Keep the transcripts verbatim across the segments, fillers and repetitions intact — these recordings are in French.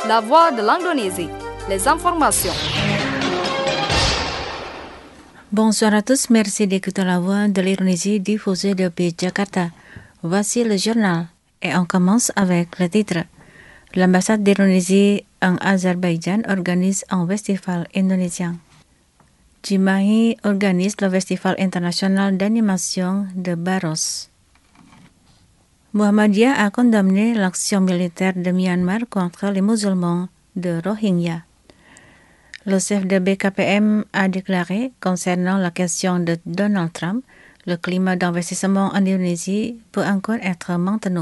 La voix de l'Indonésie, les informations. Bonsoir à tous, merci d'écouter la voix de l'Indonésie diffusée depuis Jakarta. Voici le journal et on commence avec le titre. L'ambassade d'Indonésie en Azerbaïdjan organise un festival indonésien. Cimahi organise le festival international d'animation de Baros. Muhammadiyah a condamné l'action militaire de Myanmar contre les musulmans de Rohingya. Le chef de B K P M a déclaré concernant la question de Donald Trump, le climat d'investissement en Indonésie peut encore être maintenu.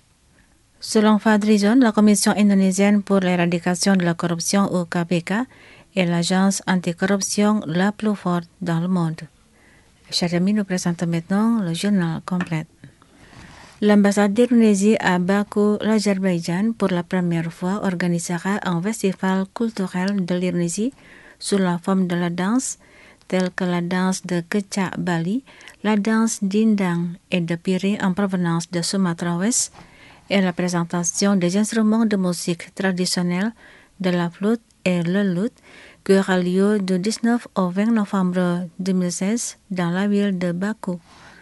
Selon Fadrizon, la Commission indonésienne pour l'éradication de la corruption ou K P K est l'agence anticorruption la plus forte dans le monde. Chers amis, nous présentons maintenant le journal complet. L'ambassade d'Indonésie à Bakou, l'Azerbaïdjan, pour la première fois organisera un festival culturel de l'Indonésie sous la forme de la danse, telle que la danse de Kecak Bali, la danse d'Indang et de Piri en provenance de Sumatra Ouest, et la présentation des instruments de musique traditionnels, de la flûte et le luth, qui aura lieu du dix-neuf au vingt novembre deux mille seize dans la ville de Bakou.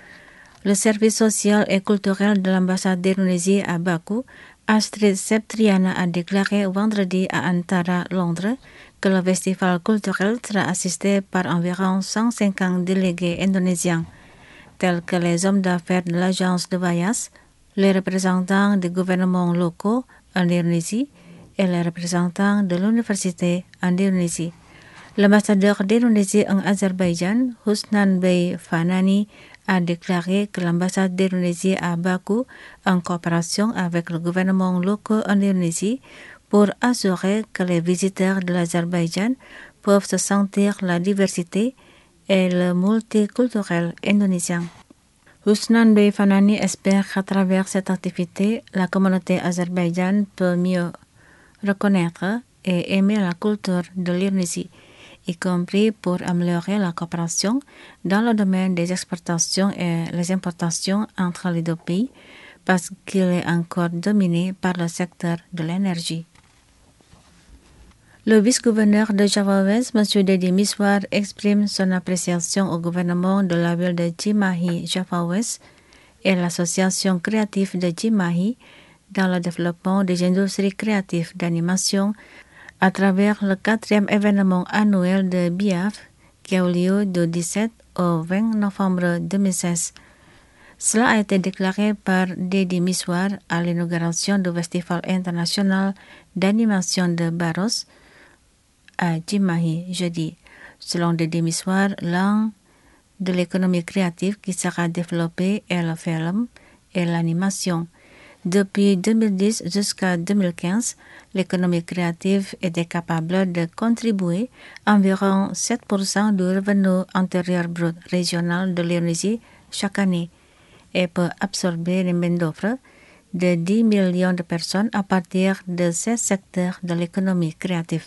Le service social et culturel de l'ambassade d'Indonésie à Bakou, Astrid Septriana, a déclaré vendredi à Antara, Londres, que le festival culturel sera assisté par environ cent cinquante délégués indonésiens, tels que les hommes d'affaires de l'agence de voyage, les représentants des gouvernements locaux en Indonésie et les représentants de l'université en Indonésie. L'ambassadeur d'Indonésie en Azerbaïdjan, Husnan Bey Fanani, a déclaré que l'ambassade d'Indonésie à Bakou, en coopération avec le gouvernement local en Indonésie, pour assurer que les visiteurs de l'Azerbaïdjan peuvent se sentir la diversité et le multiculturel indonésien. Husnan Bey Fanani espère qu'à travers cette activité, la communauté azerbaïdjane peut mieux reconnaître et aimer la culture de l'Indonésie, y compris pour améliorer la coopération dans le domaine des exportations et les importations entre les deux pays, parce qu'il est encore dominé par le secteur de l'énergie. Le vice-gouverneur de Java Ouest, M. Deddy Miswar, exprime son appréciation au gouvernement de la ville de Cimahi, Java Ouest, et l'association créative de Cimahi dans le développement des industries créatives d'animation à travers le quatrième événement annuel de B I A F qui a eu lieu du dix-sept au vingt novembre deux mille seize. Cela a été déclaré par Deddy Miswar à l'inauguration du Festival international d'animation de Baros à Cimahi jeudi. Selon Deddy Miswar, l'un de l'économie créative qui sera développée est le film et l'animation. Depuis deux mille dix jusqu'à deux mille quinze, l'économie créative était capable de contribuer environ sept pour cent du revenu intérieur brut régional de l'Indonésie chaque année et peut absorber une main-d'œuvre de dix millions de personnes à partir de ces secteurs de l'économie créative.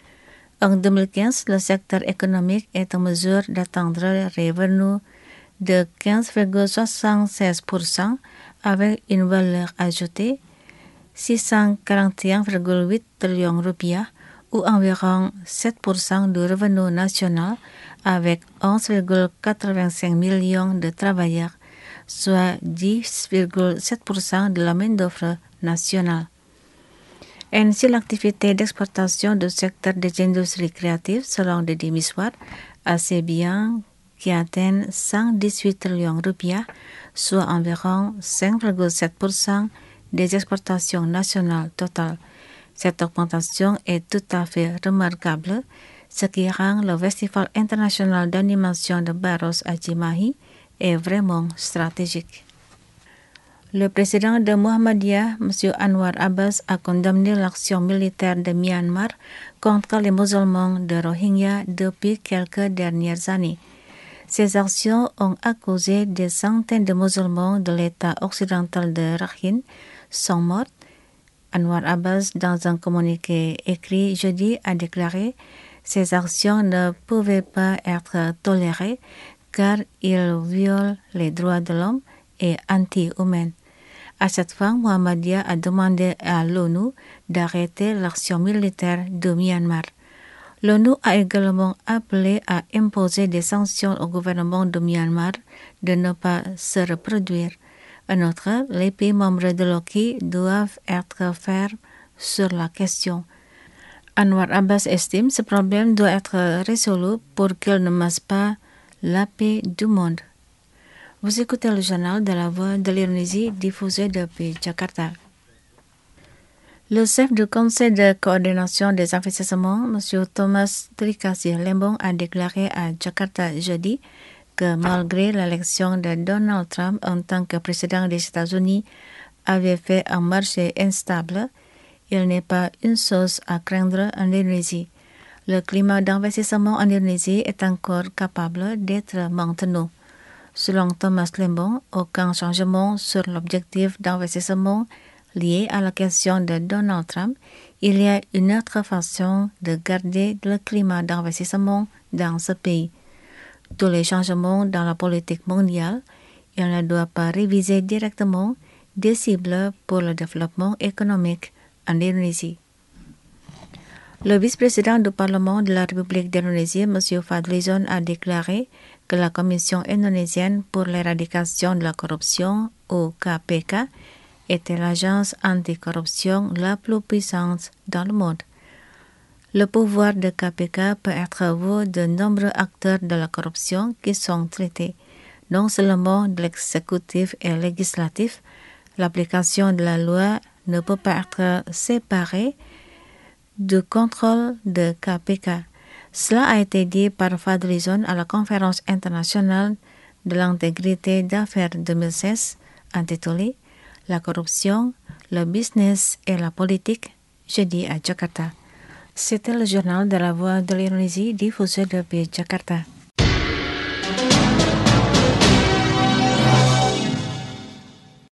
En deux mille quinze, le secteur économique est en mesure d'atteindre un revenu de quinze virgule soixante-seize pour cent avec une valeur ajoutée six cent quarante et un virgule huit trillions rupiah ou environ sept pour cent du revenu national avec onze virgule quatre-vingt-cinq millions de travailleurs, soit dix virgule sept pour cent de la main-d'œuvre nationale. Ainsi, l'activité d'exportation du secteur des industries créatives, selon Deddy Miswar, assez bien qui atteint cent dix-huit trillions rupiah, soit environ cinq virgule sept pour cent des exportations nationales totales. Cette augmentation est tout à fait remarquable, ce qui rend le Festival international d'animation de Baros à Cimahi est vraiment stratégique. Le président de Muhammadiyah, M. Anwar Abbas, a condamné l'action militaire de Myanmar contre les musulmans de Rohingya depuis quelques dernières années. Ces actions ont accusé des centaines de musulmans de l'État occidental de Rakhine sont morts. Anwar Abbas, dans un communiqué écrit jeudi, a déclaré « Ces actions ne pouvaient pas être tolérées car ils violent les droits de l'homme et anti-humains ». À cette fin, Muhammadiyah a demandé à l'ONU d'arrêter l'action militaire de Myanmar. L'ONU a également appelé à imposer des sanctions au gouvernement de Myanmar de ne pas se reproduire. En outre, les pays membres de l'O C I doivent être fermes sur la question. Anwar Abbas estime que ce problème doit être résolu pour qu'il ne masse pas la paix du monde. Vous écoutez le journal de la Voix de l'Indonésie diffusé depuis Jakarta. Le chef du Conseil de coordination des investissements, M. Thomas Trikasih Lembong, a déclaré à Jakarta jeudi que malgré l'élection de Donald Trump en tant que président des États-Unis avait fait un marché instable, il n'est pas une chose à craindre en Indonésie. Le climat d'investissement en Indonésie est encore capable d'être maintenu. Selon Thomas Lembong, aucun changement sur l'objectif d'investissement lié à la question de Donald Trump. Il y a une autre façon de garder le climat d'investissement dans ce pays. Tous les changements dans la politique mondiale, il ne doit pas réviser directement des cibles pour le développement économique en Indonésie. Le vice-président du Parlement de la République d'Indonésie, M. Fadlizon, a déclaré que la Commission indonésienne pour l'éradication de la corruption, ou K P K, était l'agence anticorruption la plus puissante dans le monde. Le pouvoir de K P K peut être vu de nombreux acteurs de la corruption qui sont traités, non seulement de l'exécutif et législatif. L'application de la loi ne peut pas être séparée du contrôle de K P K. Cela a été dit par Fadlizon à la conférence internationale de l'intégrité d'affaires deux mille seize, intitulée La corruption, le business et la politique, jeudi à Jakarta. C'était le journal de la Voix de l'Indonésie diffusé depuis Jakarta.